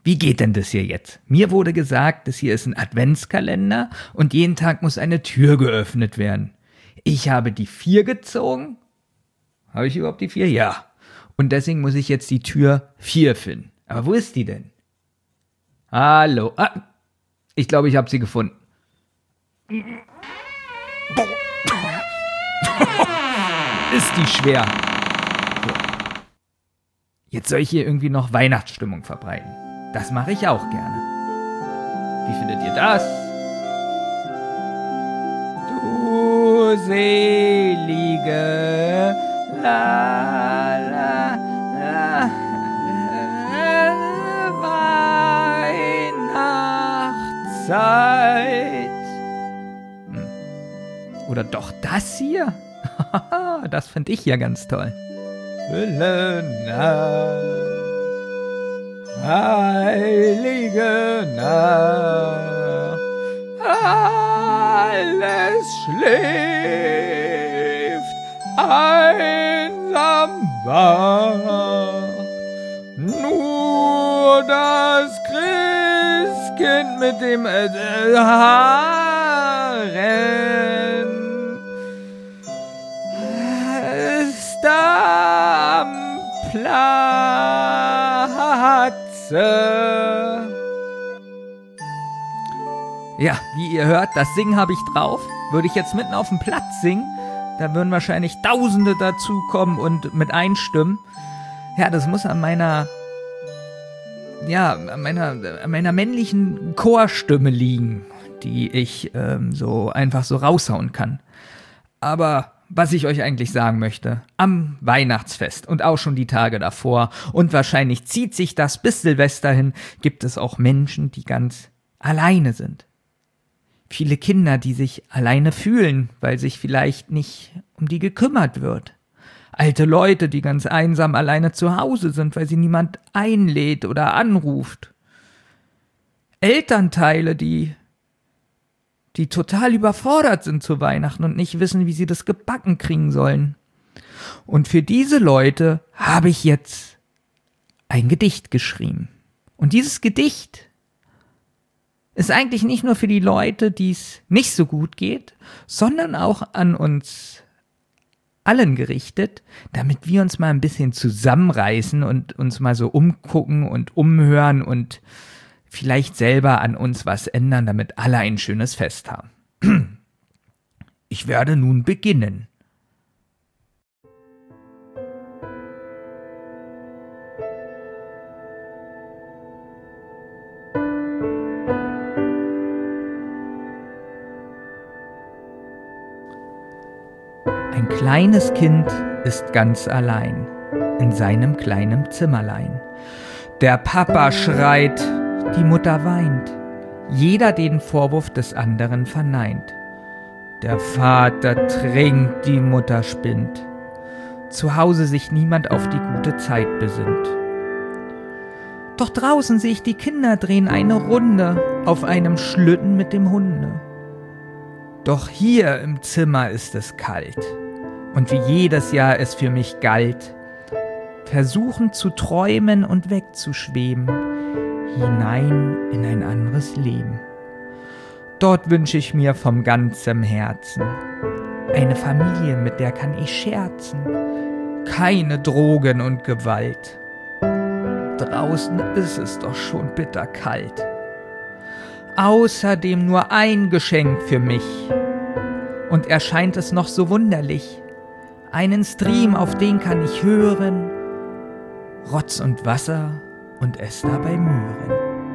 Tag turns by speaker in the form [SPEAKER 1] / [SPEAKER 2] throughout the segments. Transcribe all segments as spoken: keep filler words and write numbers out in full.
[SPEAKER 1] Wie geht denn das hier jetzt? Mir wurde gesagt, das hier ist ein Adventskalender und jeden Tag muss eine Tür geöffnet werden. Ich habe die vier gezogen. Habe ich überhaupt die vier? Ja. Und deswegen muss ich jetzt die Tür vier finden. Aber wo ist die denn? Hallo. Ah, ich glaube, ich habe sie gefunden. Ist die schwer. So. Jetzt soll ich hier irgendwie noch Weihnachtsstimmung verbreiten. Das mache ich auch gerne. Wie findet ihr das? Du selige la la la Weihnachtszeit. Hm. Oder doch das hier? Das finde ich ja ganz toll. Stille Nacht, heilige Nacht, alles schläft, einsam wacht, nur das Christkind mit dem äh, Haaren ist am Platze. Ja, wie ihr hört, das Singen habe ich drauf. Würde ich jetzt mitten auf dem Platz singen, da würden wahrscheinlich Tausende dazukommen und mit einstimmen. Ja, das muss an meiner, ja, an meiner, an meiner männlichen Chorstimme liegen, die ich ähm, so einfach so raushauen kann. Aber was ich euch eigentlich sagen möchte, am Weihnachtsfest und auch schon die Tage davor und wahrscheinlich zieht sich das bis Silvester hin, gibt es auch Menschen, die ganz alleine sind. Viele Kinder, die sich alleine fühlen, weil sich vielleicht nicht um die gekümmert wird. Alte Leute, die ganz einsam alleine zu Hause sind, weil sie niemand einlädt oder anruft. Elternteile, die die total überfordert sind zu Weihnachten und nicht wissen, wie sie das gebacken kriegen sollen. Und für diese Leute habe ich jetzt ein Gedicht geschrieben. Und dieses Gedicht ist eigentlich nicht nur für die Leute, die es nicht so gut geht, sondern auch an uns allen gerichtet, damit wir uns mal ein bisschen zusammenreißen und uns mal so umgucken und umhören und vielleicht selber an uns was ändern, damit alle ein schönes Fest haben. Ich werde nun beginnen. Ein kleines Kind ist ganz allein in seinem kleinen Zimmerlein. Der Papa schreit, die Mutter weint, jeder den Vorwurf des anderen verneint. Der Vater trinkt, die Mutter spinnt, zu Hause sich niemand auf die gute Zeit besinnt. Doch draußen sehe ich die Kinder drehen eine Runde auf einem Schlitten mit dem Hunde. Doch hier im Zimmer ist es kalt, und wie jedes Jahr es für mich galt, versuchen zu träumen und wegzuschweben, hinein in ein anderes Leben. Dort wünsche ich mir vom ganzem Herzen eine Familie, mit der kann ich scherzen, keine Drogen und Gewalt. Draußen ist es doch schon bitterkalt. Außerdem nur ein Geschenk für mich. Und erscheint es noch so wunderlich, einen Stream, auf den kann ich hören, Rotz und Wasser und es dabei Möhren.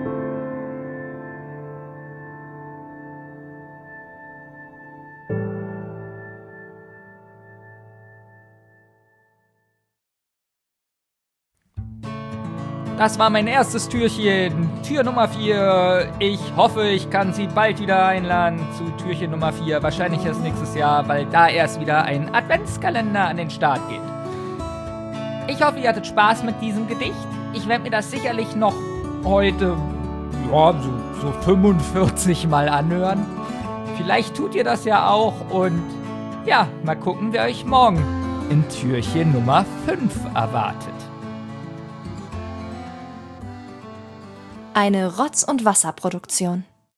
[SPEAKER 1] Das war mein erstes Türchen, Tür Nummer vier. Ich hoffe, ich kann Sie bald wieder einladen zu Türchen Nummer vier. Wahrscheinlich erst nächstes Jahr, weil da erst wieder ein Adventskalender an den Start geht. Ich hoffe, ihr hattet Spaß mit diesem Gedicht. Ich werde mir das sicherlich noch heute ja, so, so fünfundvierzig Mal anhören. Vielleicht tut ihr das ja auch und ja, mal gucken, wer euch morgen in Türchen Nummer fünf erwartet.
[SPEAKER 2] Eine Rotz- und Wasserproduktion.